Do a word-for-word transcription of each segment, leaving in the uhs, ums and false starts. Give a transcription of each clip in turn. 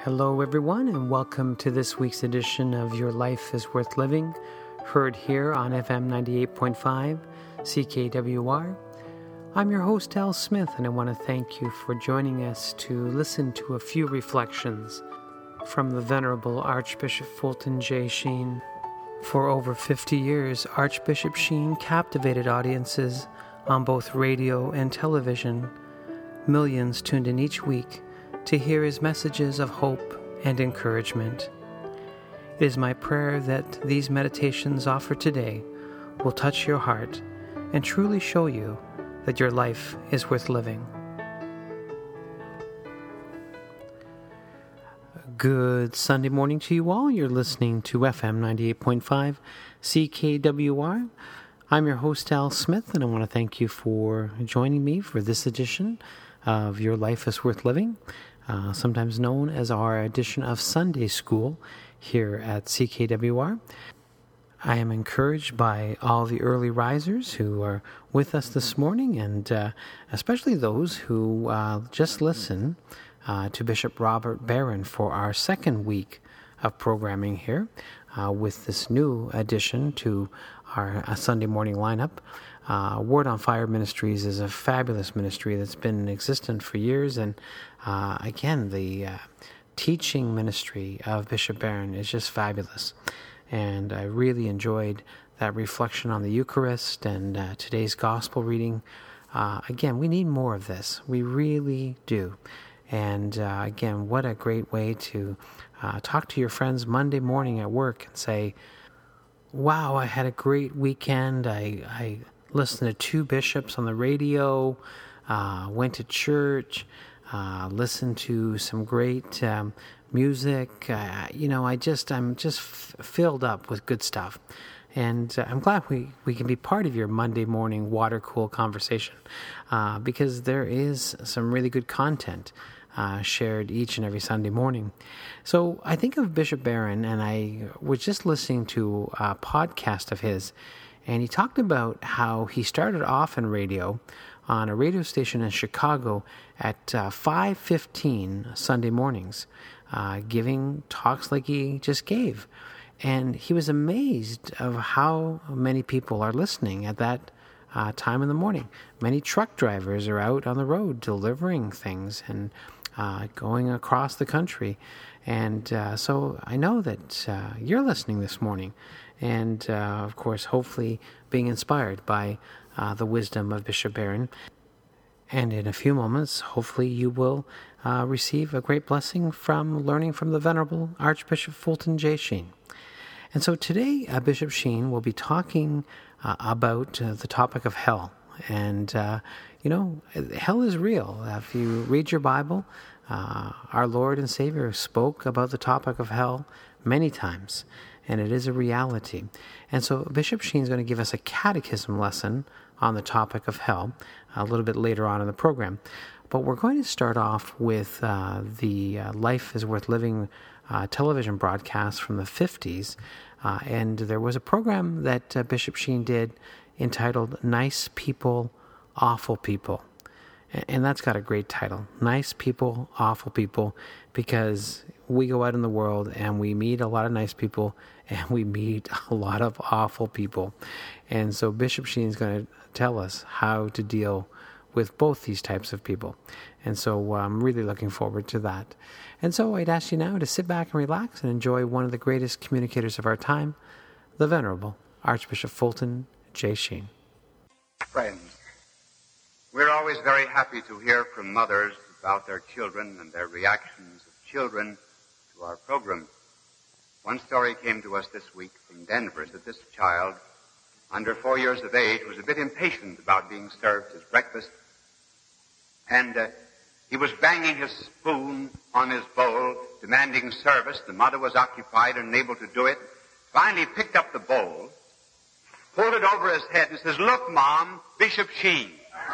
Hello, everyone, and welcome to this week's edition of Your Life is Worth Living, heard here on F M ninety-eight point five, C K W R. I'm your host, Al Smith, and I want to thank you for joining us to listen to a few reflections from the Venerable Archbishop Fulton J. Sheen. For over fifty years, Archbishop Sheen captivated audiences on both radio and television. Millions tuned in each week to hear his messages of hope and encouragement. It is my prayer that these meditations offered today will touch your heart and truly show you that your life is worth living. Good Sunday morning to you all. You're listening to F M ninety-eight point five C K W R. I'm your host, Al Smith, and I want to thank you for joining me for this edition of Your Life is Worth Living, uh, sometimes known as our edition of Sunday School here at C K W R. I am encouraged by all the early risers who are with us this morning, and uh, especially those who uh, just listen uh, to Bishop Robert Barron for our second week of programming here uh, with this new addition to our uh, Sunday morning lineup. Uh, Word on Fire Ministries is a fabulous ministry that's been existent for years, and uh, again, the uh, teaching ministry of Bishop Barron is just fabulous. And I really enjoyed that reflection on the Eucharist and uh, today's gospel reading. Uh, again, we need more of this. We really do. And uh, again, what a great way to uh, talk to your friends Monday morning at work and say, wow, I had a great weekend. I, I listened to two bishops on the radio, uh, went to church, uh, listened to some great um, music. Uh, you know, I just, I'm just f- filled up with good stuff. And uh, I'm glad we, we can be part of your Monday morning water cool conversation uh, because there is some really good content uh, shared each and every Sunday morning. So I think of Bishop Barron, and I was just listening to a podcast of his, and he talked about how he started off in radio on a radio station in Chicago at uh, five fifteen Sunday mornings, uh, giving talks like he just gave. And he was amazed of how many people are listening at that uh, time in the morning. Many truck drivers are out on the road delivering things and uh, going across the country. And uh, so I know that uh, you're listening this morning. And, uh, of course, hopefully being inspired by uh, the wisdom of Bishop Barron. And in a few moments, hopefully you will uh, receive a great blessing from learning from the Venerable Archbishop Fulton J. Sheen. And so today, uh, Bishop Sheen will be talking uh, about uh, the topic of hell. And, uh, you know, hell is real. If you read your Bible, uh, our Lord and Savior spoke about the topic of hell many times. And it is a reality. And so Bishop Sheen is going to give us a catechism lesson on the topic of hell a little bit later on in the program. But we're going to start off with uh, the uh, Life is Worth Living uh, television broadcast from the fifties. Uh, and there was a program that uh, Bishop Sheen did entitled Nice People, Awful People. And that's got a great title, Nice People, Awful People, because we go out in the world and we meet a lot of nice people and we meet a lot of awful people. And so Bishop Sheen is going to tell us how to deal with both these types of people. And so I'm really looking forward to that. And so I'd ask you now to sit back and relax and enjoy one of the greatest communicators of our time, the Venerable Archbishop Fulton J. Sheen. Friends, we're always very happy to hear from mothers about their children and their reactions of children to our program. One story came to us this week from Denver that this child, under four years of age, was a bit impatient about being served his breakfast. And uh, he was banging his spoon on his bowl, demanding service. The mother was occupied and unable to do it. Finally picked up the bowl, pulled it over his head and says, "Look, Mom, Bishop Sheen."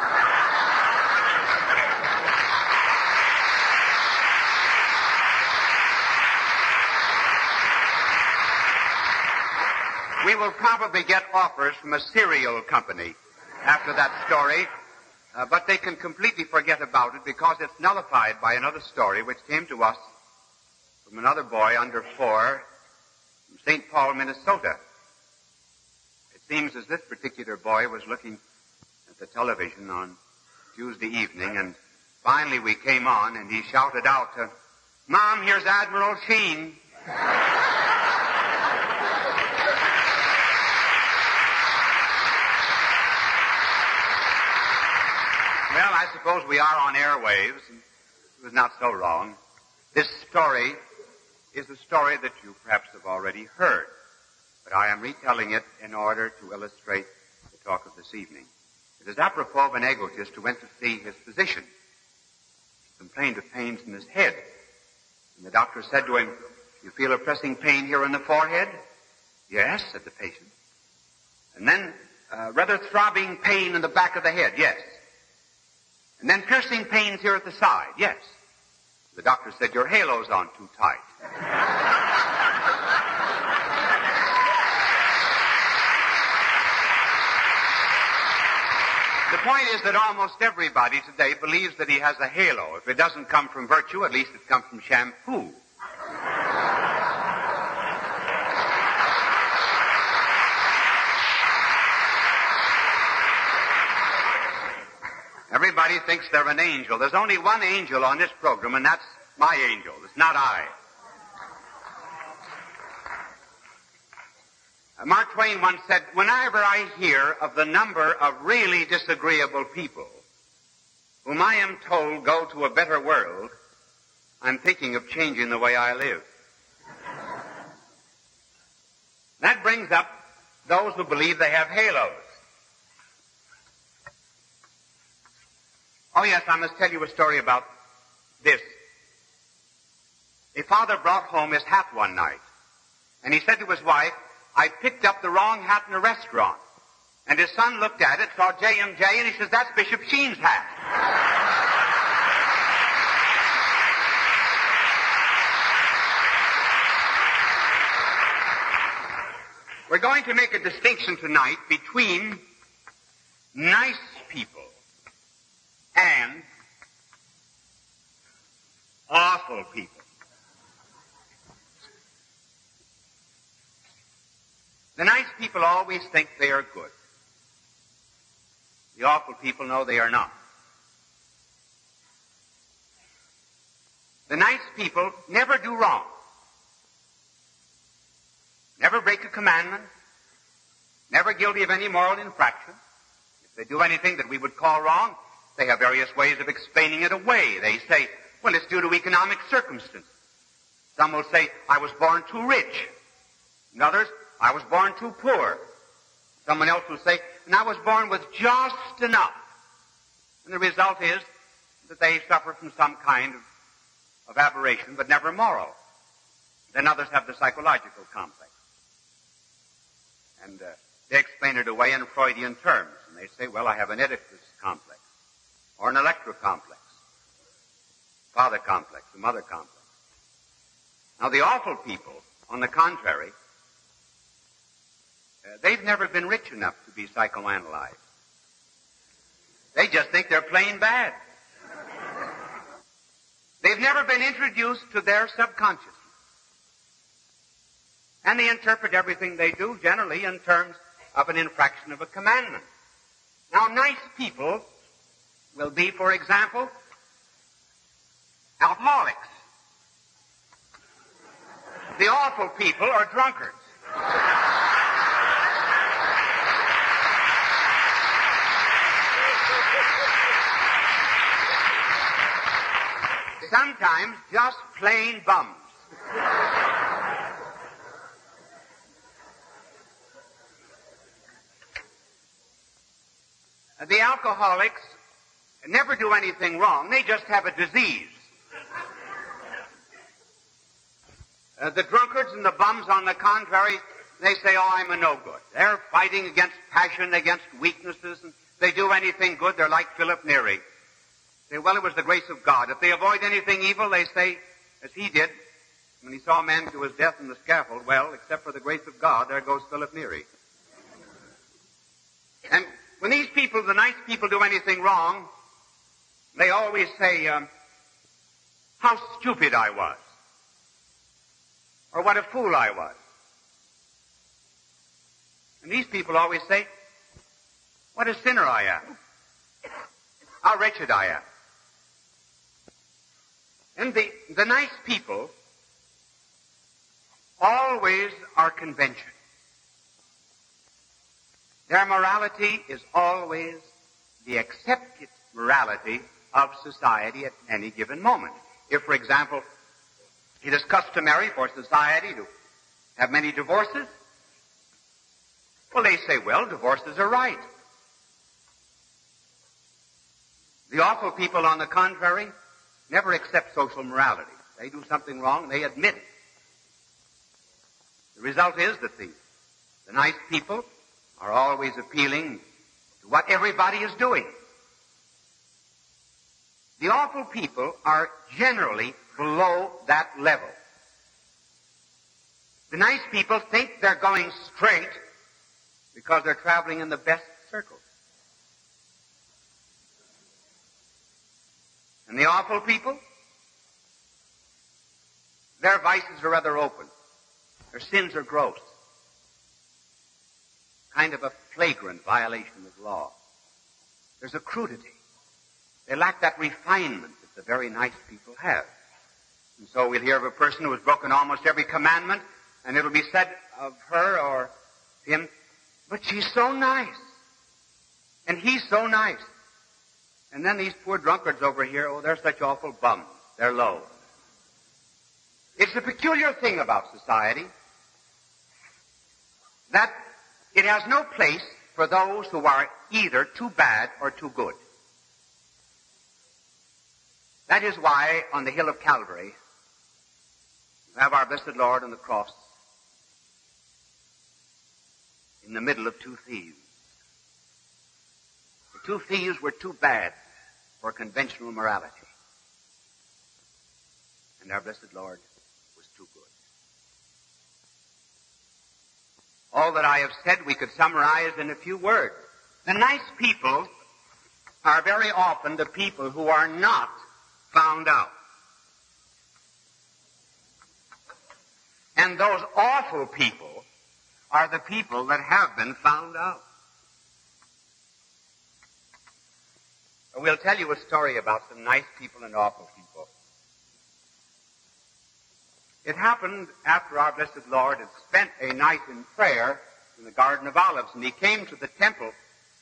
We will probably get offers from a cereal company after that story, uh, but they can completely forget about it because it's nullified by another story which came to us from another boy under four from Saint Paul, Minnesota. It seems as this particular boy was looking at the television on Tuesday evening, and finally we came on, and he shouted out, uh, "Mom, here's Admiral Sheen." Well, I suppose we are on airwaves, and it was not so wrong. This story is a story that you perhaps have already heard, but I am retelling it in order to illustrate the talk of this evening. It is apropos of an egotist who went to see his physician. He complained of pains in his head, and the doctor said to him, "You feel a pressing pain here in the forehead?" "Yes," said the patient. "And then uh, rather throbbing pain in the back of the head?" "Yes." "And then piercing pains here at the side?" "Yes." The doctor said, "Your halo's on too tight." The point is that almost everybody today believes that he has a halo. If it doesn't come from virtue, at least it comes from shampoo. Everybody thinks they're an angel. There's only one angel on this program, and that's my angel. It's not I. Uh, Mark Twain once said, "Whenever I hear of the number of really disagreeable people whom I am told go to a better world, I'm thinking of changing the way I live." That brings up those who believe they have halos. Oh, yes, I must tell you a story about this. A father brought home his hat one night, and he said to his wife, "I picked up the wrong hat in a restaurant." And his son looked at it, saw J M J, and he says, "That's Bishop Sheen's hat." We're going to make a distinction tonight between nice people and awful people. The nice people always think they are good. The awful people know they are not. The nice people never do wrong, never break a commandment, never guilty of any moral infraction. If they do anything that we would call wrong, they have various ways of explaining it away. They say, "Well, it's due to economic circumstances." Some will say, "I was born too rich." And others, "I was born too poor." Someone else will say, "And I was born with just enough." And the result is that they suffer from some kind of, of aberration, but never moral. Then others have the psychological complex. And uh, they explain it away in Freudian terms. And they say, "Well, I have an Oedipus complex, or an Electra complex, father complex, a mother complex." Now, the awful people, on the contrary, uh, they've never been rich enough to be psychoanalyzed. They just think they're plain bad. They've never been introduced to their subconsciousness. And they interpret everything they do generally in terms of an infraction of a commandment. Now, nice people will be, for example, alcoholics. The awful people are drunkards. Sometimes just plain bums. The alcoholics never do anything wrong. They just have a disease. Uh, the drunkards and the bums, on the contrary, they say, "Oh, I'm a no-good." They're fighting against passion, against weaknesses, and if they do anything good, they're like Philip Neri. They say, "Well, it was the grace of God." If they avoid anything evil, they say, as he did, when he saw a man to his death on the scaffold, "Well, except for the grace of God, there goes Philip Neri." And when these people, the nice people, do anything wrong, they always say, um, "How stupid I was." or what a fool I was. And these people always say, what a sinner I am. How wretched I am. And the, the nice people always are conventional. Their morality is always the accepted morality of society at any given moment. If, for example, it is customary for society to have many divorces, well, they say, well, divorces are right. The awful people, on the contrary, never accept social morality. They do something wrong, they admit it. The result is that the, the nice people are always appealing to what everybody is doing. The awful people are generally below that level. The nice people think they're going straight because they're traveling in the best circles. And the awful people, their vices are rather open. Their sins are gross. Kind of a flagrant violation of law. There's a crudity. They lack that refinement that the very nice people have. And so we'll hear of a person who has broken almost every commandment, and it'll be said of her or him, but she's so nice. And he's so nice. And then these poor drunkards over here, oh, they're such awful bums. They're low. It's the peculiar thing about society that it has no place for those who are either too bad or too good. That is why on the hill of Calvary, we have our blessed Lord on the cross in the middle of two thieves. The two thieves were too bad for conventional morality. And our blessed Lord was too good. All that I have said we could summarize in a few words. The nice people are very often the people who are not found out. And those awful people are the people that have been found out. We'll tell you a story about some nice people and awful people. It happened after our blessed Lord had spent a night in prayer in the Garden of Olives, and he came to the temple.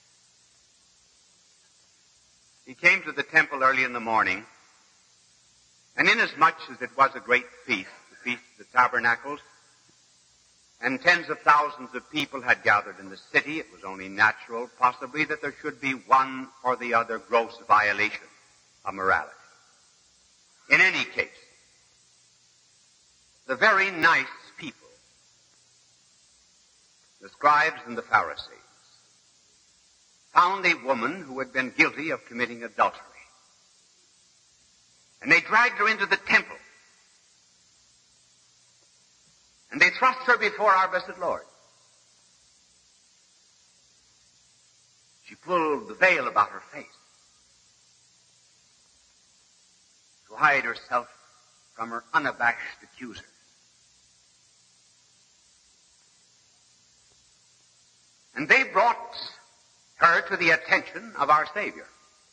He came to the temple early in the morning, and inasmuch as it was a great feast, the Feast of the Tabernacles, and tens of thousands of people had gathered in the city, it was only natural, possibly, that there should be one or the other gross violation of morality. In any case, the very nice people, the scribes and the Pharisees, found a woman who had been guilty of committing adultery. And they dragged her into the temple. And they thrust her before our blessed Lord. She pulled the veil about her face to hide herself from her unabashed accusers. And they brought her to the attention of our Savior.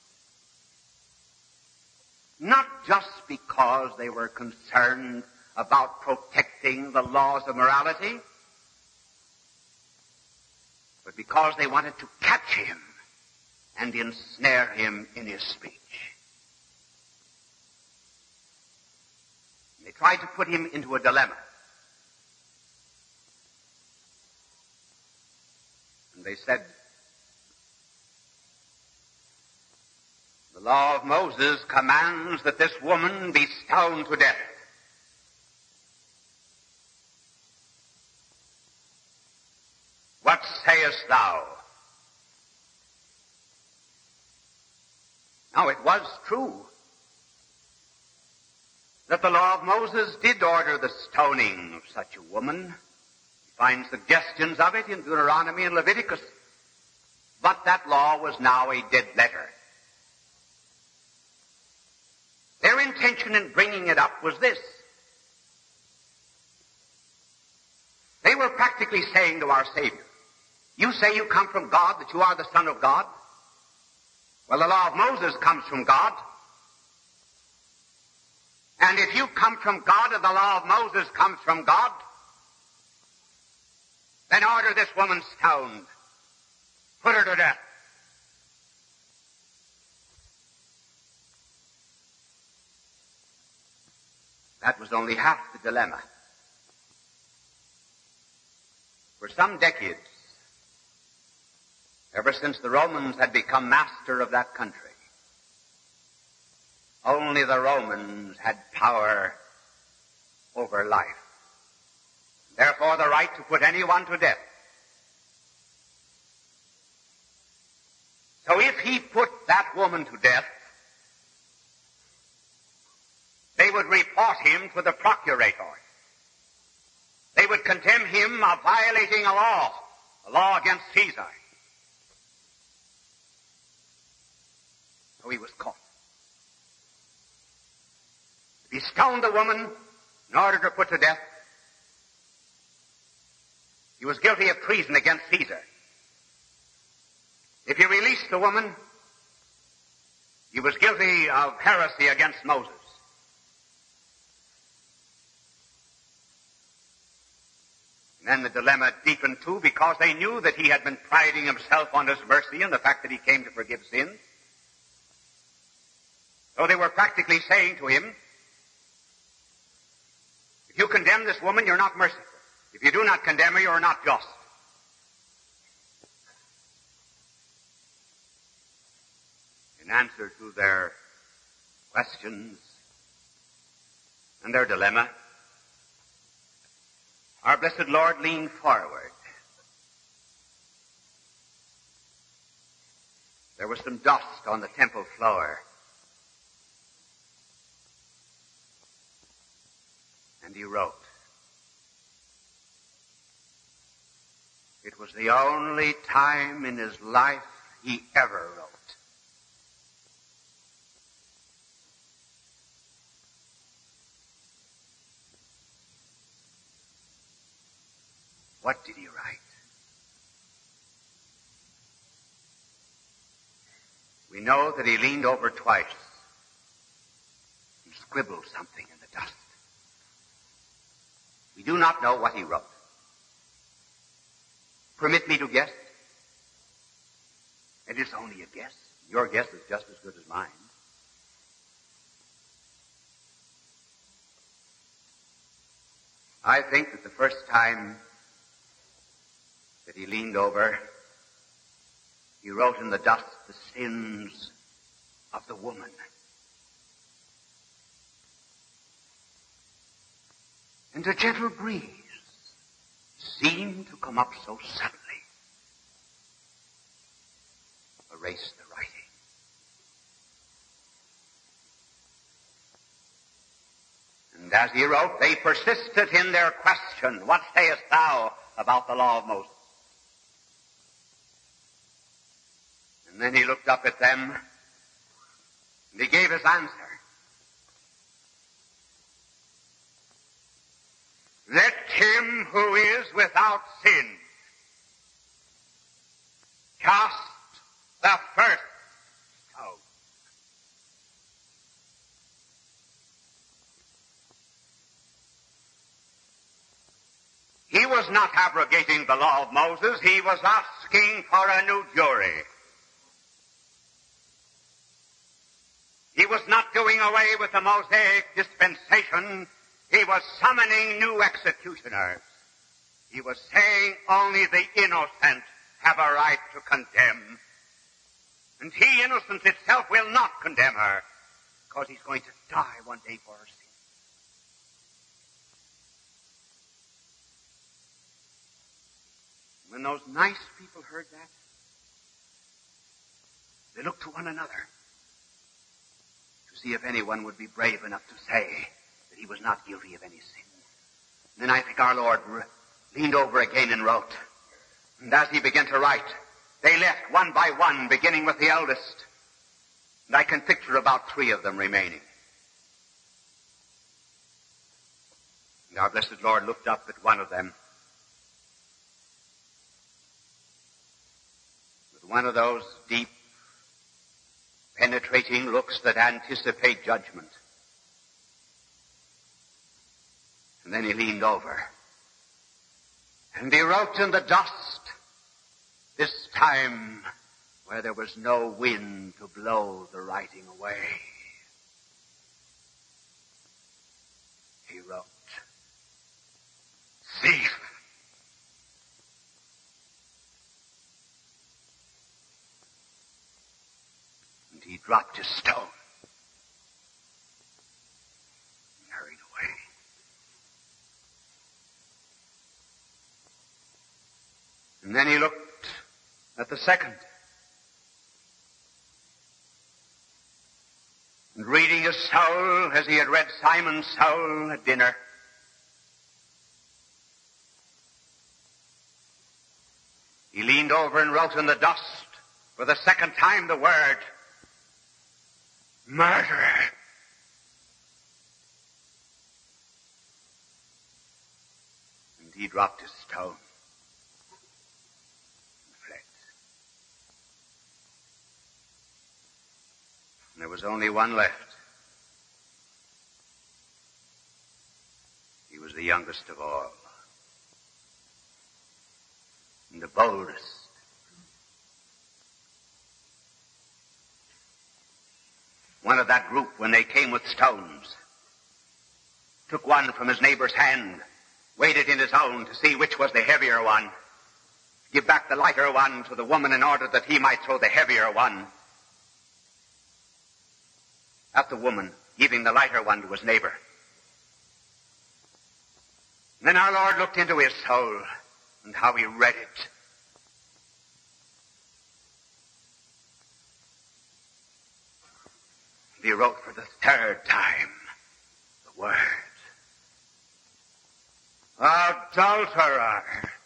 Not just because they were concerned about protecting the laws of morality, but because they wanted to catch him and ensnare him in his speech. They tried to put him into a dilemma. And they said, the law of Moses commands that this woman be stoned to death. What sayest thou? Now, it was true that the law of Moses did order the stoning of such a woman. You find suggestions of it in Deuteronomy and Leviticus. But that law was now a dead letter. Their intention in bringing it up was this: practically saying to our Savior, you say you come from God, that you are the Son of God? Well, the law of Moses comes from God. And if you come from God and the law of Moses comes from God, then order this woman stoned. Put her to death. That was only half the dilemma. For some decades, ever since the Romans had become master of that country, only the Romans had power over life. Therefore, the right to put anyone to death. So if he put that woman to death, they would report him to the procurator. They would condemn him of violating a law, a law against Caesar. So he was caught. He stoned the woman in order to put to death. He was guilty of treason against Caesar. If he released the woman, he was guilty of heresy against Moses. And then the dilemma deepened too, because they knew that he had been priding himself on his mercy and the fact that he came to forgive sins. So they were practically saying to him, if you condemn this woman, you're not merciful. If you do not condemn her, you're not just. In answer to their questions and their dilemma, our blessed Lord leaned forward. There was some dust on the temple floor. And he wrote. It was the only time in his life he ever wrote. What did he write? We know that he leaned over twice and scribbled something in the dust. We do not know what he wrote. Permit me to guess. It is only a guess. Your guess is just as good as mine. I think that the first time that he leaned over, he wrote in the dust the sins of the woman. And a gentle breeze seemed to come up so suddenly, erased the writing. And as he wrote, they persisted in their question, what sayest thou about the law of Moses? And then he looked up at them, and he gave his answer. Let him who is without sin cast the first stone. He was not abrogating the law of Moses. He was asking for a new jury. He was not doing away with the Mosaic dispensation. He was summoning new executioners. He was saying only the innocent have a right to condemn. And he, innocence itself, will not condemn her, because he's going to die one day for her sin. When those nice people heard that, they looked to one another to see if anyone would be brave enough to say that he was not guilty of any sin. And then I think our Lord re- leaned over again and wrote. And as he began to write, they left one by one, beginning with the eldest. And I can picture about three of them remaining. And our blessed Lord looked up at one of them one of those deep, penetrating looks that anticipate judgment. And then he leaned over. And he wrote in the dust, this time where there was no wind to blow the writing away. He wrote, thief. And he dropped his stone and hurried away. And then he looked at the second. And reading his soul as he had read Simon's soul at dinner, he leaned over and wrote in the dust for the second time the word, murderer. And he dropped his stone. And there was only one left. He was the youngest of all. And the boldest. One of that group, when they came with stones, took one from his neighbor's hand, weighed it in his own to see which was the heavier one, give back the lighter one to the woman in order that he might throw the heavier one at the woman, giving the lighter one to his neighbor. And then our Lord looked into his soul and how he read it. And he wrote for the third time the word, adulterer.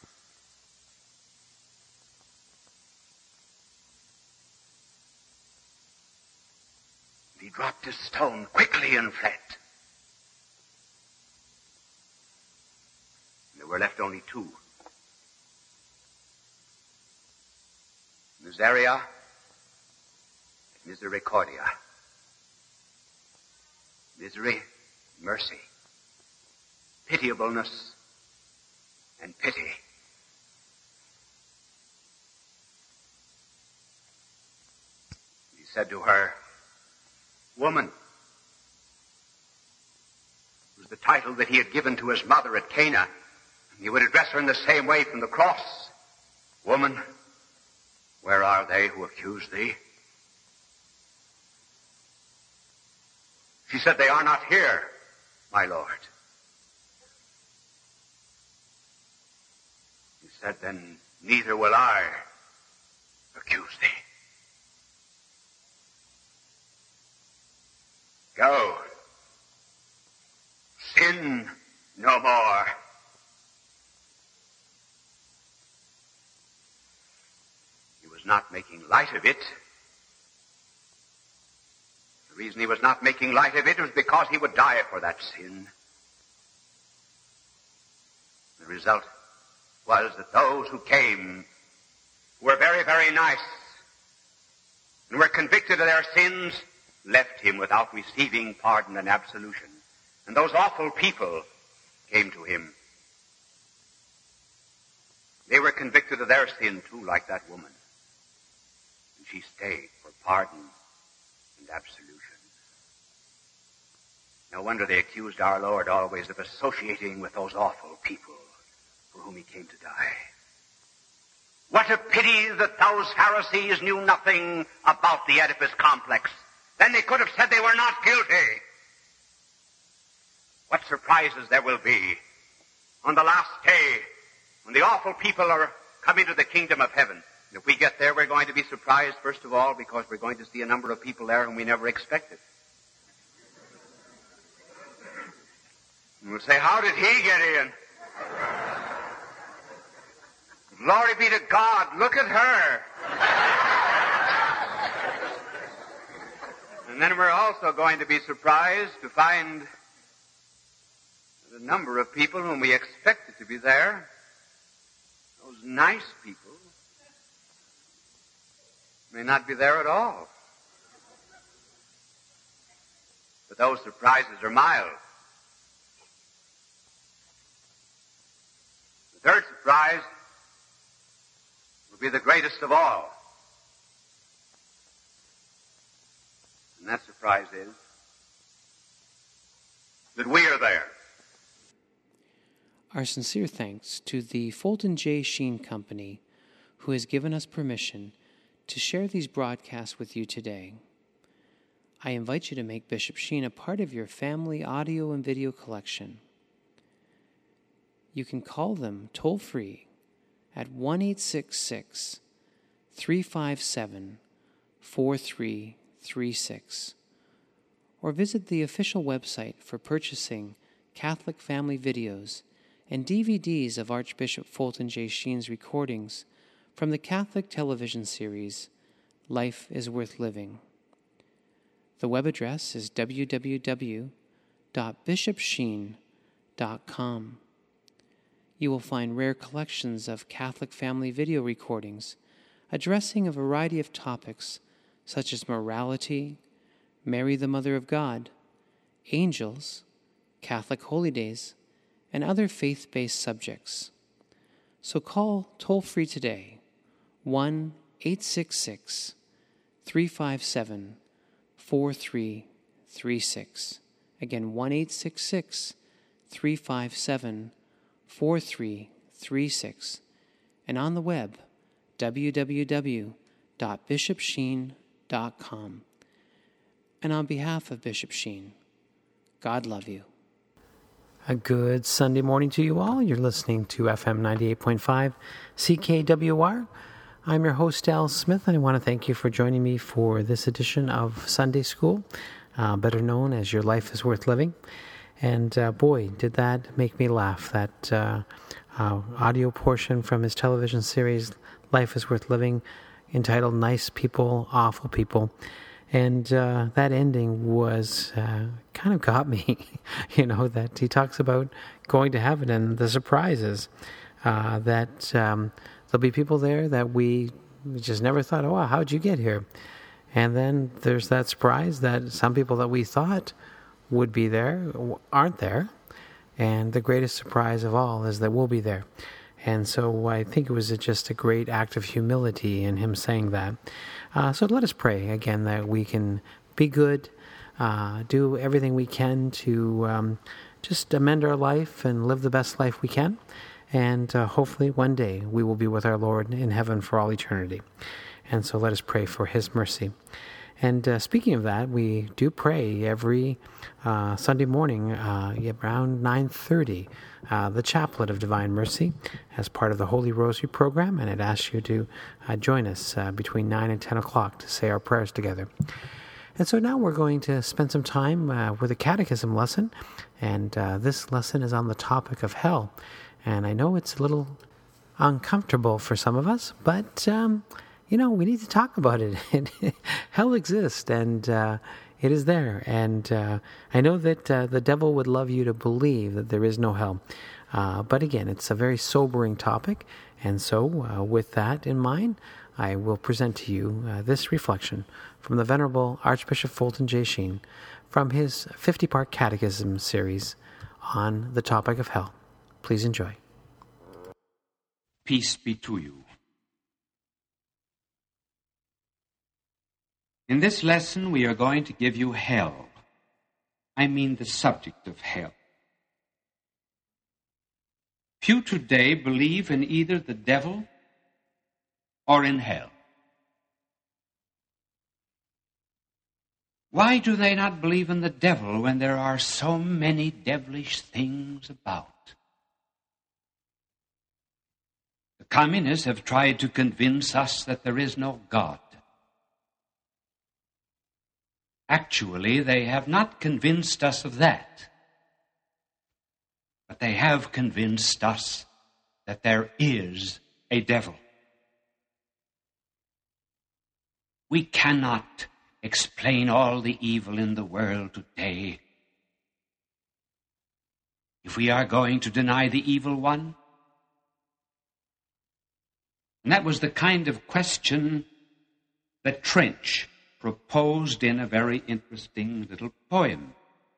He dropped his stone quickly and fled. There were left only two. Miseria, misericordia. Misery, mercy. Pitiableness, and pity. He said to her, woman, was the title that he had given to his mother at Cana. He would address her in the same way from the cross. Woman, where are they who accuse thee? She said, they are not here, my Lord. He said, then neither will I accuse thee. Go. Sin no more. He was not making light of it. The reason he was not making light of it was because he would die for that sin. The result was that those who came were very, very nice and were convicted of their sins, left him without receiving pardon and absolution. And those awful people came to him. They were convicted of their sin too, like that woman. And she stayed for pardon and absolution. No wonder they accused our Lord always of associating with those awful people for whom he came to die. What a pity that those Pharisees knew nothing about the Oedipus complex. Then they could have said they were not guilty. What surprises there will be on the last day when the awful people are coming to the kingdom of heaven. And if we get there, we're going to be surprised, first of all, because we're going to see a number of people there whom we never expected. And we'll say, how did he get in? Glory be to God, look at her. And then we're also going to be surprised to find the number of people whom we expected to be there, those nice people, may not be there at all. But those surprises are mild. The third surprise will be the greatest of all. And that surprise is that we are there. Our sincere thanks to the Fulton J. Sheen Company, who has given us permission to share these broadcasts with you today. I invite you to make Bishop Sheen a part of your family audio and video collection. You can call them toll-free at one eight six six, three five seven, four three three six or visit the official website for purchasing Catholic family videos and D V Ds of Archbishop Fulton J. Sheen's recordings from the Catholic television series Life is Worth Living. The web address is w w w dot bishop sheen dot com. You will find rare collections of Catholic family video recordings addressing a variety of topics such as morality, Mary the Mother of God, angels, Catholic holy days, and other faith-based subjects. So call toll-free today, one eight six six, three five seven, four three three six. Again, one eight six six, three five seven, four three three six. And on the web, w w w dot bishop sheen dot com. And on behalf of Bishop Sheen, God love you. A good Sunday morning to you all. You're listening to F M ninety-eight point five C K W R. I'm your host, Al Smith, and I want to thank you for joining me for this edition of Sunday School, uh, better known as Your Life is Worth Living. And uh, boy, did that make me laugh, that uh, uh, audio portion from his television series, Life is Worth Living, entitled Nice People, Awful People. And uh, that ending was uh, kind of got me, you know, that he talks about going to heaven and the surprises, uh, that um, there'll be people there that we just never thought, oh, wow, how'd you get here? And then there's that surprise that some people that we thought would be there aren't there. And the greatest surprise of all is that we'll be there. And so I think it was just a great act of humility in him saying that. Uh, so let us pray, again, that we can be good, uh, do everything we can to um, just amend our life and live the best life we can. And uh, hopefully one day we will be with our Lord in heaven for all eternity. And so let us pray for his mercy. And uh, speaking of that, we do pray every uh, Sunday morning uh, around nine thirty, uh, the Chaplet of Divine Mercy, as part of the Holy Rosary program, and I'd ask you to uh, join us uh, between nine and ten o'clock to say our prayers together. And so now we're going to spend some time uh, with a catechism lesson, and uh, this lesson is on the topic of hell. And I know it's a little uncomfortable for some of us, but um, you know, we need to talk about it. Hell exists, and uh, it is there. And uh, I know that uh, the devil would love you to believe that there is no hell. Uh, but again, it's a very sobering topic. And so uh, with that in mind, I will present to you uh, this reflection from the Venerable Archbishop Fulton J. Sheen from his fifty-part catechism series on the topic of hell. Please enjoy. Peace be to you. In this lesson, we are going to give you hell. I mean the subject of hell. Few today believe in either the devil or in hell. Why do they not believe in the devil when there are so many devilish things about? The communists have tried to convince us that there is no God. Actually, they have not convinced us of that, but they have convinced us that there is a devil. We cannot explain all the evil in the world today. If we are going to deny the evil one, and that was the kind of question that Trench proposed in a very interesting little poem.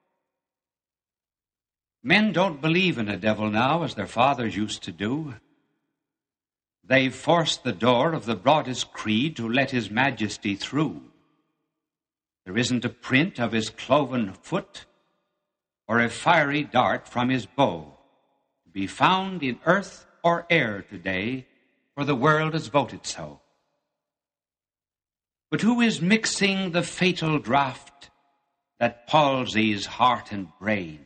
Men don't believe in a devil now as their fathers used to do. They've forced the door of the broadest creed to let his majesty through. There isn't a print of his cloven foot or a fiery dart from his bow to be found in earth or air today, for the world has voted so. But who is mixing the fatal draught that palsies heart and brain,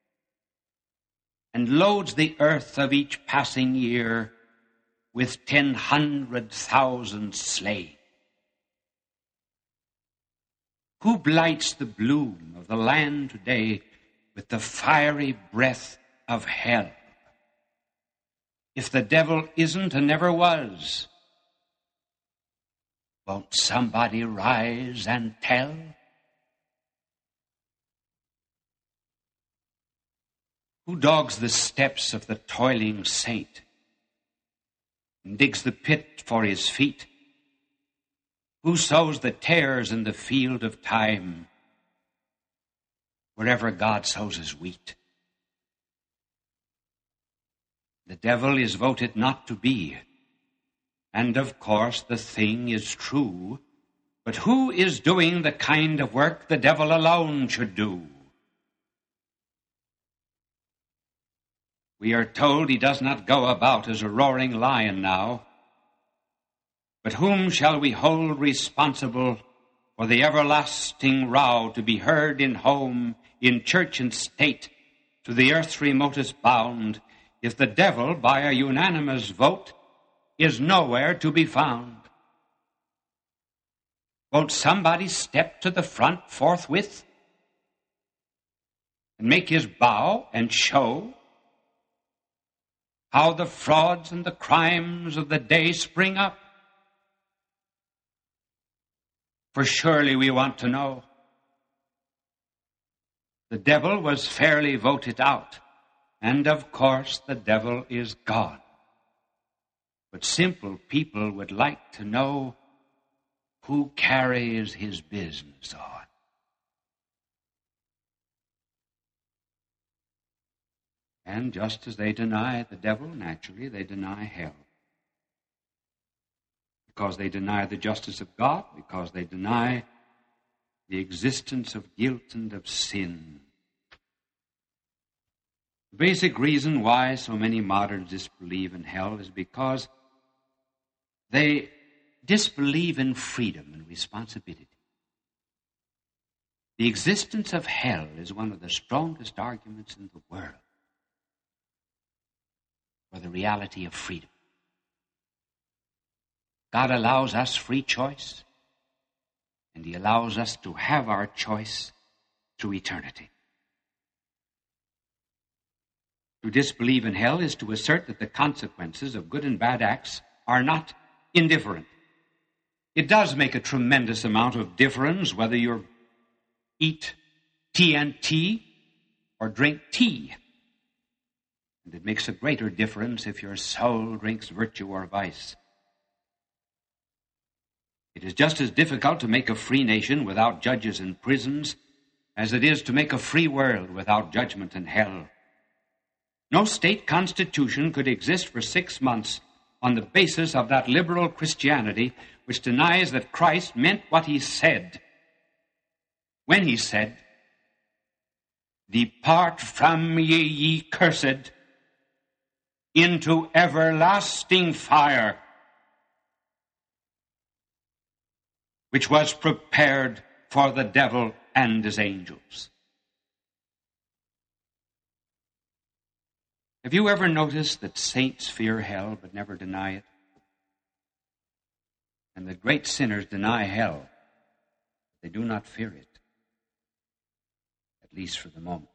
and loads the earth of each passing year with ten hundred thousand slain? Who blights the bloom of the land today with the fiery breath of hell? If the devil isn't and never was, won't somebody rise and tell? Who dogs the steps of the toiling saint and digs the pit for his feet? Who sows the tares in the field of time, wherever God sows his wheat? The devil is voted not to be, and of course the thing is true, but who is doing the kind of work the devil alone should do? We are told he does not go about as a roaring lion now. But whom shall we hold responsible for the everlasting row to be heard in home, in church and state, to the earth's remotest bound, if the devil, by a unanimous vote, is nowhere to be found? Won't somebody step to the front forthwith and make his bow and show how the frauds and the crimes of the day spring up? For surely we want to know. The devil was fairly voted out, and of course the devil is gone. But simple people would like to know who carries his business on. And just as they deny the devil, naturally, they deny hell. Because they deny the justice of God, because they deny the existence of guilt and of sin. The basic reason why so many moderns disbelieve in hell is because they disbelieve in freedom and responsibility. The existence of hell is one of the strongest arguments in the world for the reality of freedom. God allows us free choice, and he allows us to have our choice through eternity. To disbelieve in hell is to assert that the consequences of good and bad acts are not indifferent. It does make a tremendous amount of difference whether you eat T N T or drink tea. And it makes a greater difference if your soul drinks virtue or vice. It is just as difficult to make a free nation without judges and prisons as it is to make a free world without judgment and hell. No state constitution could exist for six months on the basis of that liberal Christianity which denies that Christ meant what he said when he said, "Depart from me, ye cursed, into everlasting fire, which was prepared for the devil and his angels." Have you ever noticed that saints fear hell but never deny it? And that great sinners deny hell, but they do not fear it, at least for the moment.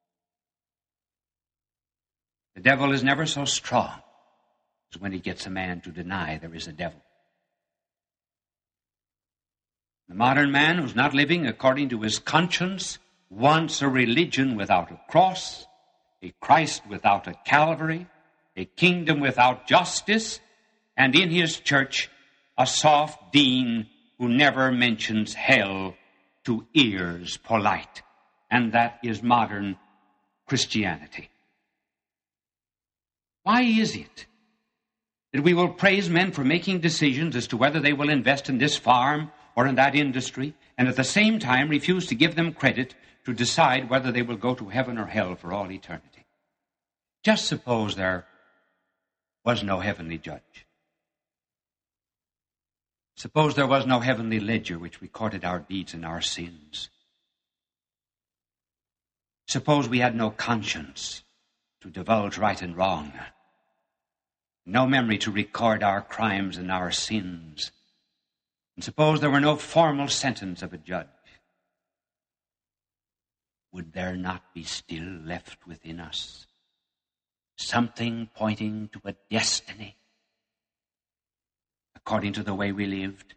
The devil is never so strong as when he gets a man to deny there is a devil. The modern man who's not living according to his conscience wants a religion without a cross, a Christ without a Calvary, a kingdom without justice, and in his church a soft dean who never mentions hell to ears polite, and that is modern Christianity. Why is it that we will praise men for making decisions as to whether they will invest in this farm or in that industry, and at the same time refuse to give them credit to decide whether they will go to heaven or hell for all eternity? Just suppose there was no heavenly judge. Suppose there was no heavenly ledger which recorded our deeds and our sins. Suppose we had no conscience to divulge right and wrong, no memory to record our crimes and our sins, and suppose there were no formal sentence of a judge. Would there not be still left within us something pointing to a destiny according to the way we lived?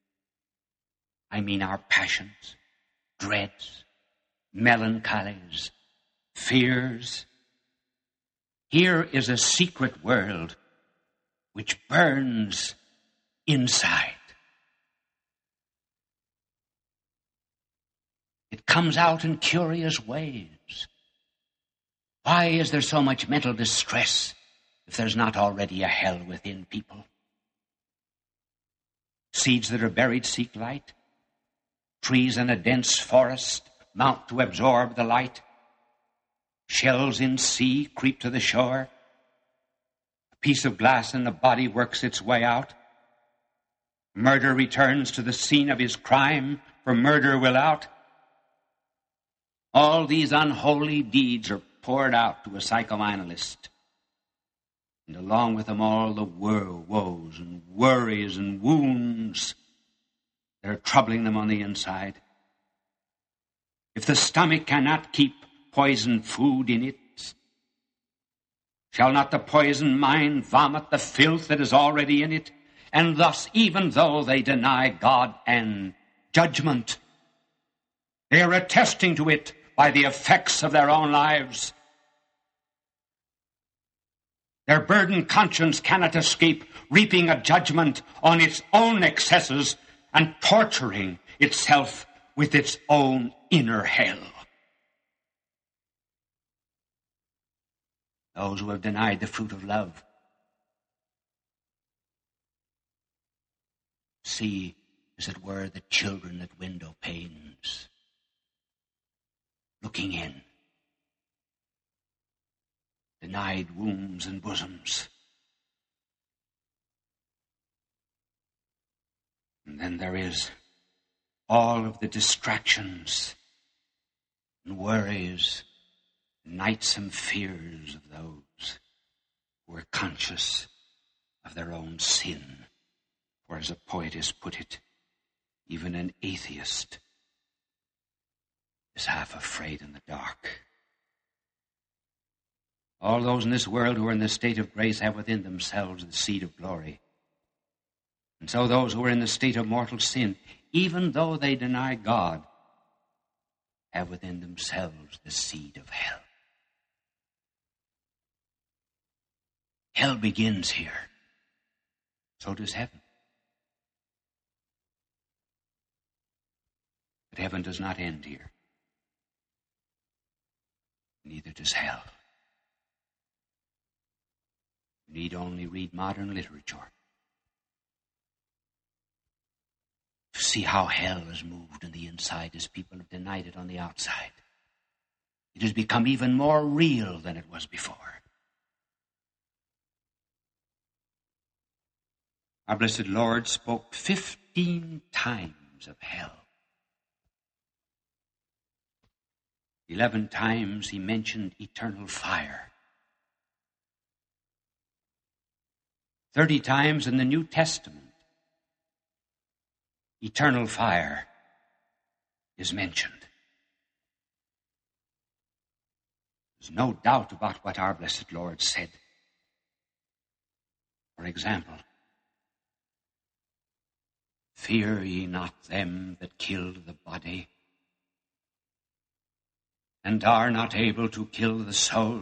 I mean our passions, dreads, melancholies, fears. Here is a secret world which burns inside. It comes out in curious ways. Why is there so much mental distress if there's not already a hell within people? Seeds that are buried seek light. Trees in a dense forest mount to absorb the light. Shells in sea creep to the shore. A piece of glass in the body works its way out. Murder returns to the scene of his crime, for murder will out. All these unholy deeds are poured out to a psychoanalyst. And along with them all the wo- woes and worries and wounds that are troubling them on the inside. If the stomach cannot keep poisoned food in it, shall not the poisoned mind vomit the filth that is already in it? And thus, even though they deny God and judgment, they are attesting to it by the effects of their own lives. Their burdened conscience cannot escape reaping a judgment on its own excesses and torturing itself with its own inner hell. Those who have denied the fruit of love see, as it were, the children at window panes, looking in. Denied wombs and bosoms. And then there is all of the distractions and worries, nightsome fears of those who are conscious of their own sin. Or as a poetess put it, even an atheist is half afraid in the dark. All those in this world who are in the state of grace have within themselves the seed of glory. And so those who are in the state of mortal sin, even though they deny God, have within themselves the seed of hell. Hell begins here. So does heaven. But heaven does not end here. Neither does hell. You need only read modern literature to see how hell has moved on the inside as people have denied it on the outside. It has become even more real than it was before. Our blessed Lord spoke fifteen times of hell. Eleven times he mentioned eternal fire. Thirty times in the New Testament, eternal fire is mentioned. There's no doubt about what our blessed Lord said. For example, fear ye not them that kill the body, and are not able to kill the soul,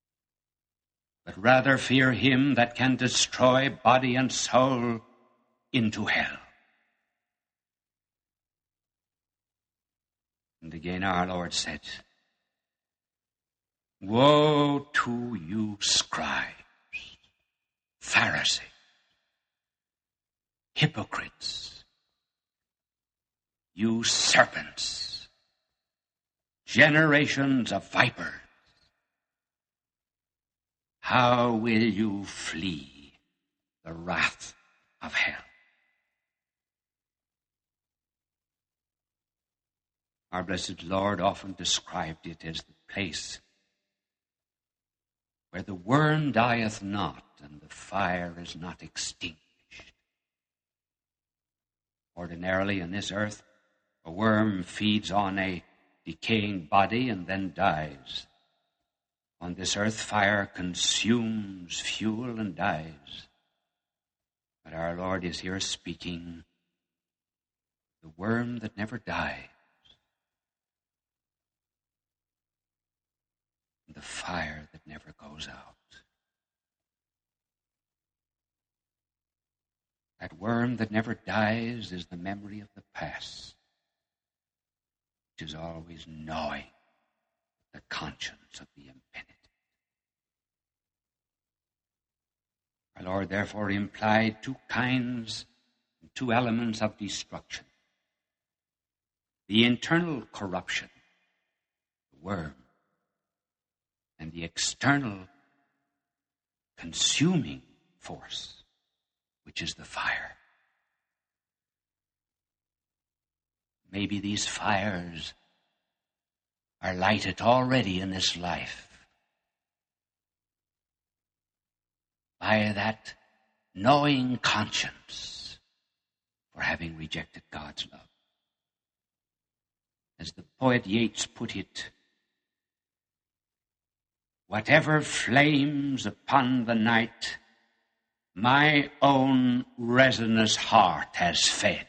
but rather fear him that can destroy body and soul into hell. And again our Lord said, woe to you, scribes, Pharisees, hypocrites, you serpents, generations of vipers, how will you flee the wrath of hell? Our blessed Lord often described it as the place where the worm dieth not and the fire is not extinguished. Ordinarily in this earth, a worm feeds on a decaying body and then dies. On this earth, fire consumes fuel and dies. But our Lord is here speaking the worm that never dies, the fire that never goes out. That worm that never dies is the memory of the past, which is always gnawing the conscience of the impenitent. Our Lord therefore implied two kinds, two elements of destruction. The internal corruption, the worm, and the external consuming force, which is the fire. Maybe these fires are lighted already in this life by that knowing conscience for having rejected God's love. As the poet Yeats put it, whatever flames upon the night my own resinous heart has fed.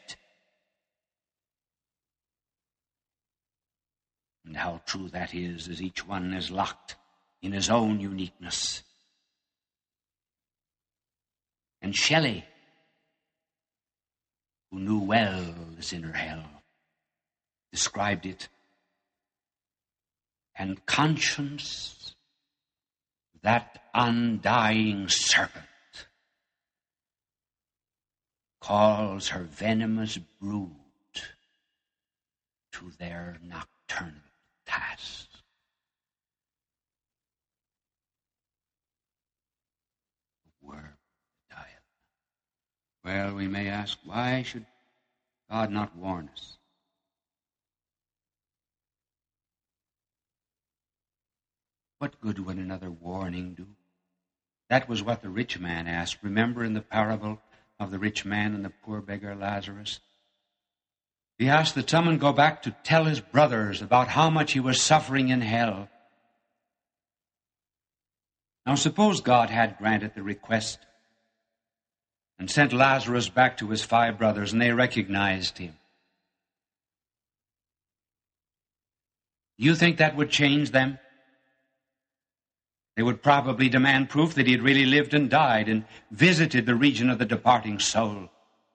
And how true that is, as each one is locked in his own uniqueness. And Shelley, who knew well this inner hell, described it, and conscience, that undying serpent, calls her venomous brood to their nocturnal task. The worm dieth. Well, we may ask, why should God not warn us? What good would another warning do? That was what the rich man asked. Remember in the parable of the rich man and the poor beggar Lazarus? He asked that someone go back to tell his brothers about how much he was suffering in hell. Now suppose God had granted the request and sent Lazarus back to his five brothers, and they recognized him. You think that would change them? They would probably demand proof that he had really lived and died and visited the region of the departing soul.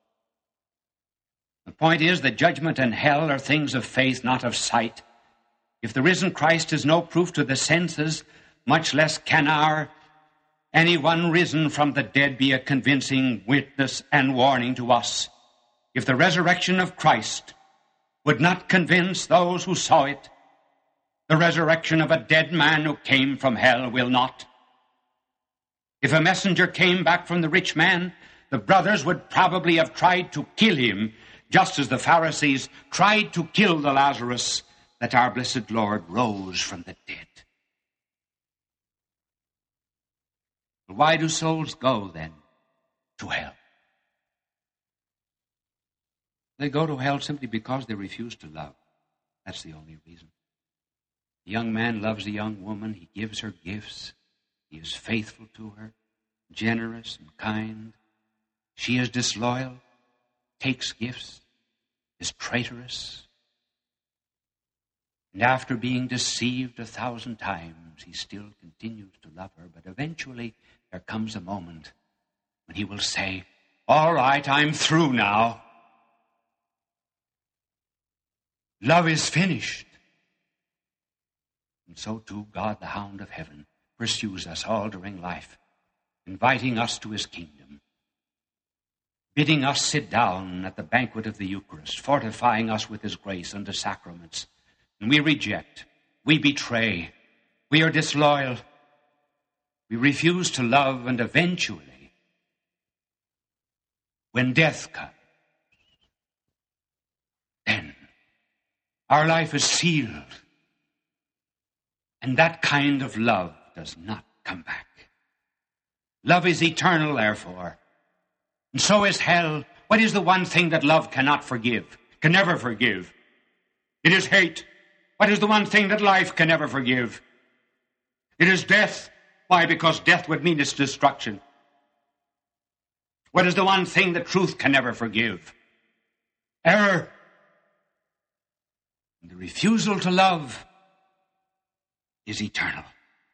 The point is that judgment and hell are things of faith, not of sight. If the risen Christ is no proof to the senses, much less can our anyone risen from the dead be a convincing witness and warning to us. If the resurrection of Christ would not convince those who saw it, the resurrection of a dead man who came from hell will not. If a messenger came back from the rich man, the brothers would probably have tried to kill him, just as the Pharisees tried to kill the Lazarus that our blessed Lord rose from the dead. But why do souls go, then, to hell? They go to hell simply because they refuse to love. That's the only reason. The young man loves the young woman. He gives her gifts. He is faithful to her, generous and kind. She is disloyal, takes gifts, is traitorous. And after being deceived a thousand times, he still continues to love her. But eventually there comes a moment when he will say, All right, I'm through now. Love is finished. And so too God, the Hound of Heaven, pursues us all during life, inviting us to his kingdom, bidding us sit down at the banquet of the Eucharist, fortifying us with his grace and the sacraments. And we reject, we betray, we are disloyal, we refuse to love, and eventually, when death comes, then our life is sealed. And that kind of love does not come back. Love is eternal, therefore. And so is hell. What is the one thing that love cannot forgive, can never forgive? It is hate. What is the one thing that life can never forgive? It is death. Why? Because death would mean its destruction. What is the one thing that truth can never forgive? Error. And the refusal to love is eternal.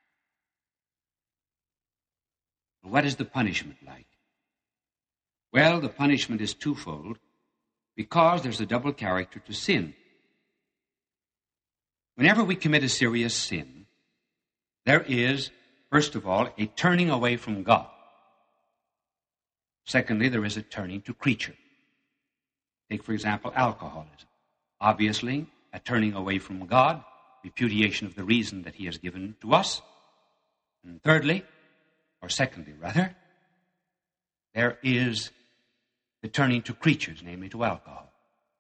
What is the punishment like? Well, the punishment is twofold, because there's a double character to sin. Whenever we commit a serious sin, there is, first of all, a turning away from God. Secondly, there is a turning to creature. Take, for example, alcoholism. Obviously, a turning away from God, repudiation of the reason that he has given to us. And thirdly, or secondly rather, there is the turning to creatures, namely to alcohol.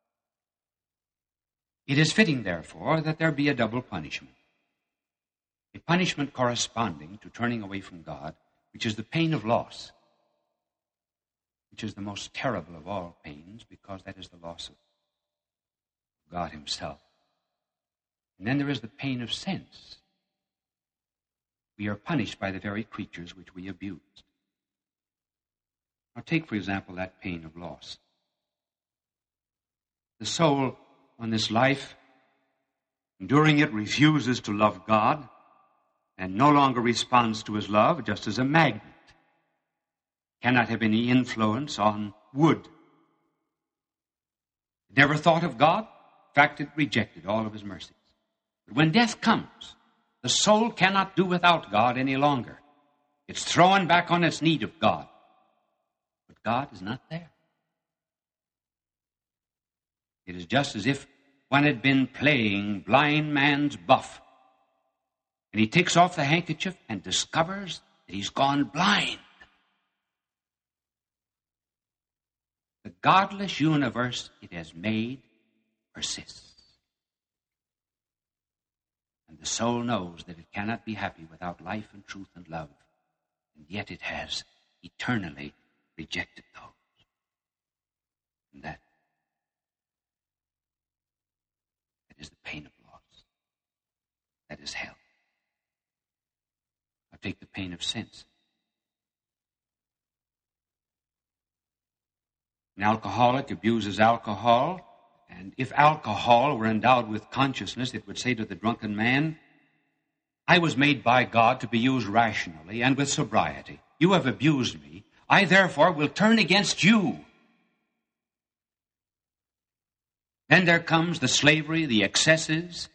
It is fitting, therefore, that there be a double punishment. A punishment corresponding to turning away from God, which is the pain of loss, which is the most terrible of all pains, because that is the loss of God himself. And then there is the pain of sense. We are punished by the very creatures which we abused. Now take, for example, that pain of loss. The soul on this life, enduring it, refuses to love God and no longer responds to his love, just as a magnet cannot have any influence on wood. It never thought of God. In fact, it rejected all of his mercies. But when death comes, the soul cannot do without God any longer. It's thrown back on its need of God. But God is not there. It is just as if one had been playing blind man's buff, and he takes off the handkerchief and discovers that he's gone blind. The godless universe it has made persists. And the soul knows that it cannot be happy without life and truth and love. And yet it has eternally rejected those. And that, that is the pain of loss. That is hell. Now take the pain of sense. An alcoholic abuses alcohol. And if alcohol were endowed with consciousness, it would say to the drunken man, I was made by God to be used rationally and with sobriety. You have abused me. I therefore will turn against you. Then there comes the slavery, the excesses,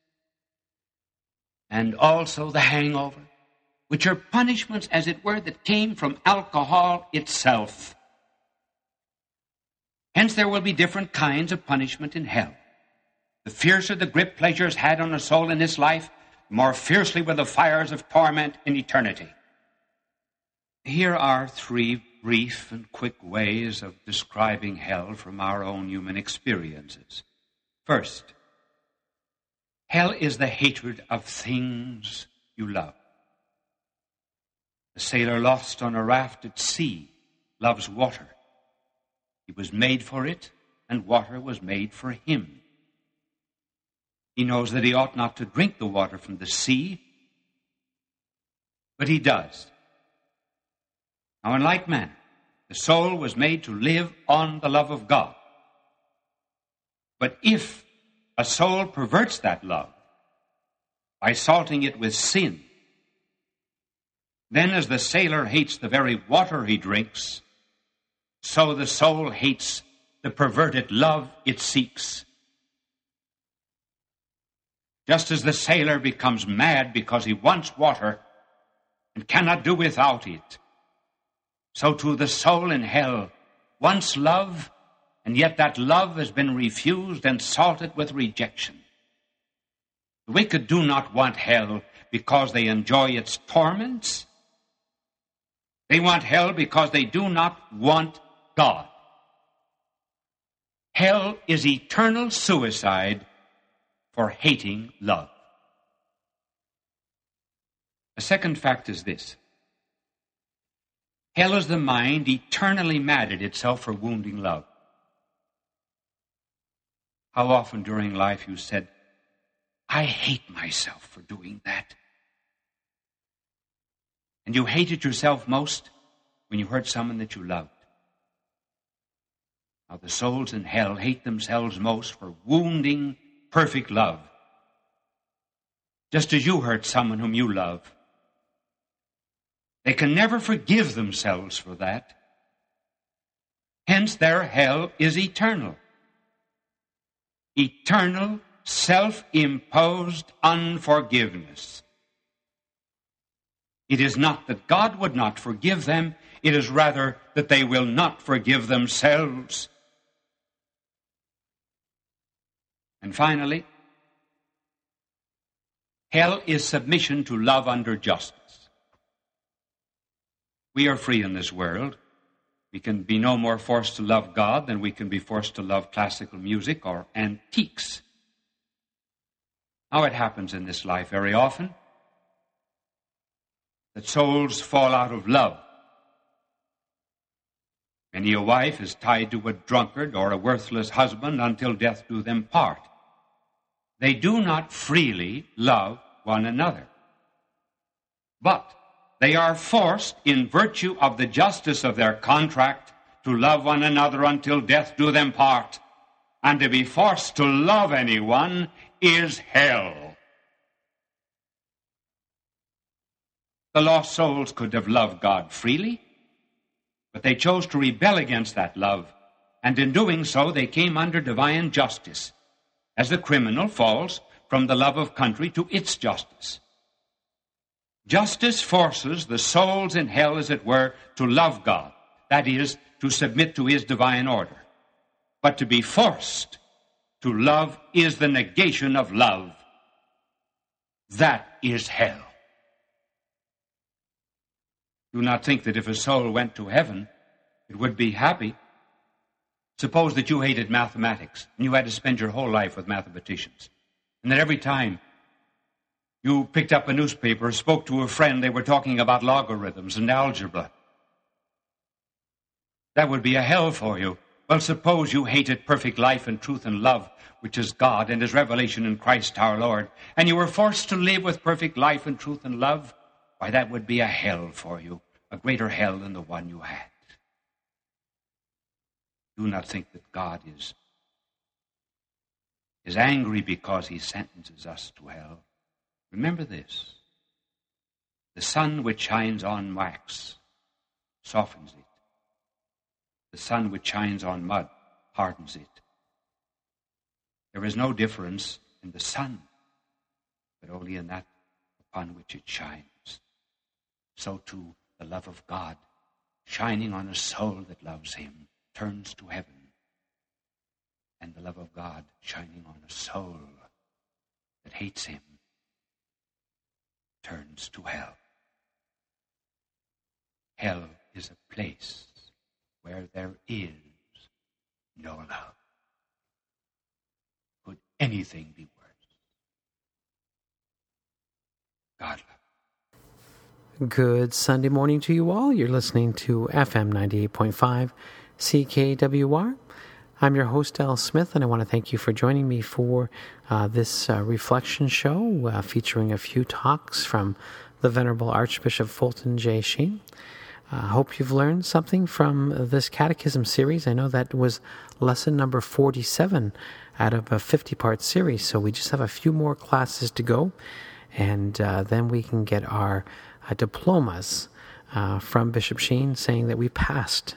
and also the hangover, which are punishments, as it were, that came from alcohol itself. Hence there will be different kinds of punishment in hell. The fiercer the grip pleasures had on a soul in this life, the more fiercely will the fires of torment in eternity. Here are three brief and quick ways of describing hell from our own human experiences. First, hell is the hatred of things you love. The sailor lost on a raft at sea loves water. He was made for it, and water was made for him. He knows that he ought not to drink the water from the sea, but he does. Now, in like manner, the soul was made to live on the love of God. But if a soul perverts that love by salting it with sin, then as the sailor hates the very water he drinks, so the soul hates the perverted love it seeks. Just as the sailor becomes mad because he wants water and cannot do without it, so too the soul in hell wants love, and yet that love has been refused and salted with rejection. The wicked do not want hell because they enjoy its torments. They want hell because they do not want God. Hell is eternal suicide for hating love. A second fact is this. Hell is the mind eternally mad at itself for wounding love. How often during life you said, I hate myself for doing that. And you hated yourself most when you hurt someone that you loved. Now the souls in hell hate themselves most for wounding perfect love. Just as you hurt someone whom you love. They can never forgive themselves for that. Hence their hell is eternal. Eternal, self-imposed unforgiveness. It is not that God would not forgive them, it is rather that they will not forgive themselves. And finally, hell is submission to love under justice. We are free in this world. We can be no more forced to love God than we can be forced to love classical music or antiques. Now it happens in this life very often that souls fall out of love. Many a wife is tied to a drunkard or a worthless husband until death do them part. They do not freely love one another. But they are forced, in virtue of the justice of their contract, to love one another until death do them part. And to be forced to love anyone is hell. The lost souls could have loved God freely, but they chose to rebel against that love, and in doing so they came under divine justice, as the criminal falls from the love of country to its justice. Justice forces the souls in hell, as it were, to love God, that is, to submit to his divine order. But to be forced to love is the negation of love. That is hell. Do not think that if a soul went to heaven, it would be happy. Suppose that you hated mathematics, and you had to spend your whole life with mathematicians, and that every time you picked up a newspaper or spoke to a friend, they were talking about logarithms and algebra. That would be a hell for you. Well, suppose you hated perfect life and truth and love, which is God and his revelation in Christ our Lord, and you were forced to live with perfect life and truth and love. Why, that would be a hell for you, a greater hell than the one you had. Do not think that God is, is angry because he sentences us to hell. Remember this. The sun which shines on wax softens it. The sun which shines on mud hardens it. There is no difference in the sun, but only in that upon which it shines. So too the love of God, shining on a soul that loves him, turns to heaven. And the love of God, shining on a soul that hates him, turns to hell. Hell is a place where there is no love. Could anything be worse? God love. Good Sunday morning to you all. You're listening to F M ninety-eight point five C K W R. I'm your host, Al Smith, and I want to thank you for joining me for uh, this uh, reflection show uh, featuring a few talks from the Venerable Archbishop Fulton J. Sheen. I uh, hope you've learned something from this catechism series. I know that was lesson number forty-seven out of a fifty-part series, so we just have a few more classes to go, and uh, then we can get our uh, diplomas uh, from Bishop Sheen saying that we passed.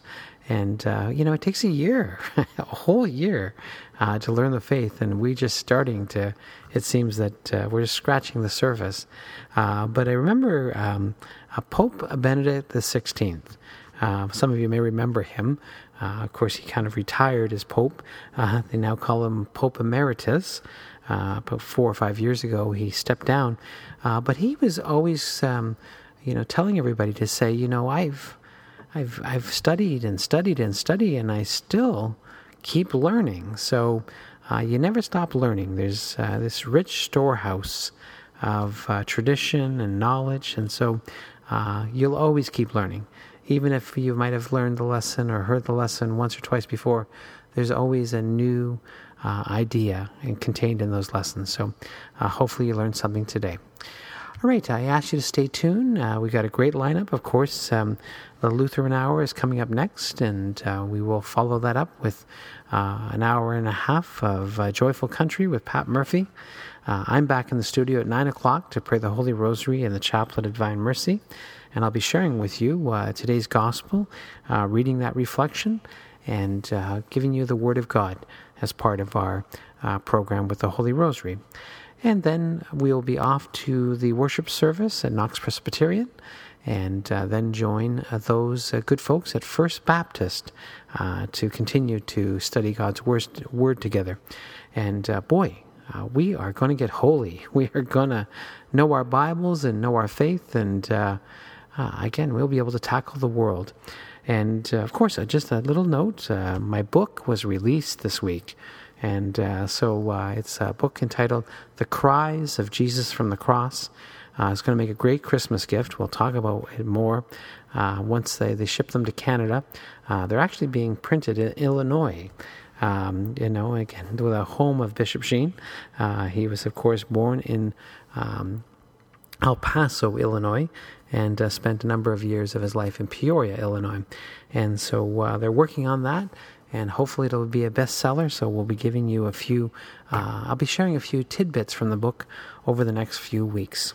And, uh, you know, it takes a year, a whole year uh, to learn the faith. And we're just starting to, it seems that uh, we're just scratching the surface. Uh, but I remember um, uh, Pope Benedict the sixteenth. Uh, some of you may remember him. Uh, of course, he kind of retired as Pope. Uh, they now call him Pope Emeritus. Uh, about four or five years ago, he stepped down. Uh, but he was always, um, you know, telling everybody to say, you know, I've, I've, I've studied and studied and studied, and I still keep learning. So uh, you never stop learning. There's uh, this rich storehouse of uh, tradition and knowledge, and so uh, you'll always keep learning. Even if you might have learned the lesson or heard the lesson once or twice before, there's always a new uh, idea contained in those lessons. So uh, hopefully you learned something today. All right, I ask you to stay tuned. Uh, we've got a great lineup. Of course, um, the Lutheran Hour is coming up next, and uh, we will follow that up with uh, an hour and a half of uh, Joyful Country with Pat Murphy. Uh, I'm back in the studio at nine o'clock to pray the Holy Rosary and the Chaplet of Divine Mercy. And I'll be sharing with you uh, today's gospel, uh, reading that reflection, and uh, giving you the Word of God as part of our uh, program with the Holy Rosary. And then we'll be off to the worship service at Knox Presbyterian, and uh, then join uh, those uh, good folks at First Baptist uh, to continue to study God's word, word together. And uh, boy, uh, we are going to get holy. We are going to know our Bibles and know our faith, and uh, Uh, again, we'll be able to tackle the world. And, uh, of course, uh, just a little note, uh, my book was released this week. And uh, so uh, it's a book entitled The Cries of Jesus from the Cross. Uh, it's going to make a great Christmas gift. We'll talk about it more uh, once they, they ship them to Canada. Uh, they're actually being printed in Illinois. Um, you know, again, with a home of Bishop Sheen. Uh, he was, of course, born in um, El Paso, Illinois, and uh, spent a number of years of his life in Peoria, Illinois. And so uh, they're working on that, and hopefully it'll be a bestseller. So we'll be giving you a few, uh, I'll be sharing a few tidbits from the book over the next few weeks.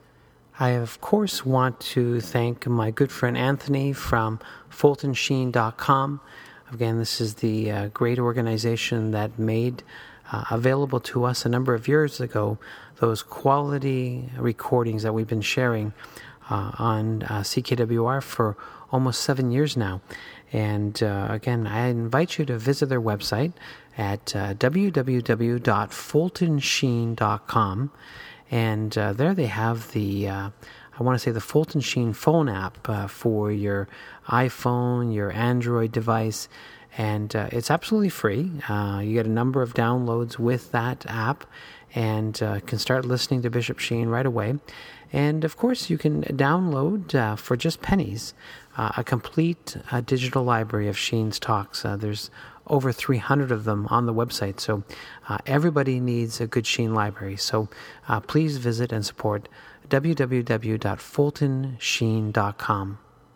I, of course, want to thank my good friend Anthony from Fulton Sheen dot com. Again, this is the uh, great organization that made uh, available to us a number of years ago those quality recordings that we've been sharing uh, on uh, C K W R for almost seven years now. And uh, again, I invite you to visit their website at uh, w w w dot fulton sheen dot com. And uh, there they have the, uh, I want to say the Fulton Sheen phone app uh, for your iPhone, your Android device. And uh, it's absolutely free. Uh, you get a number of downloads with that app, and uh, can start listening to Bishop Sheen right away. And of course, you can download uh, for just pennies uh, a complete uh, digital library of Sheen's talks. Uh, there's over three hundred of them on the website. So uh, everybody needs a good Sheen library. So uh, please visit and support w w w dot fulton sheen dot com.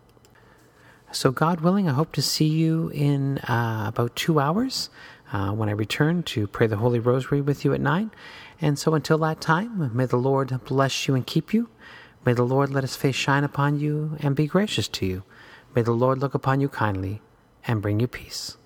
So God willing, I hope to see you in uh, about two hours uh, when I return to pray the Holy Rosary with you at nine. And so until that time, may the Lord bless you and keep you. May the Lord let his face shine upon you and be gracious to you. May the Lord look upon you kindly and bring you peace.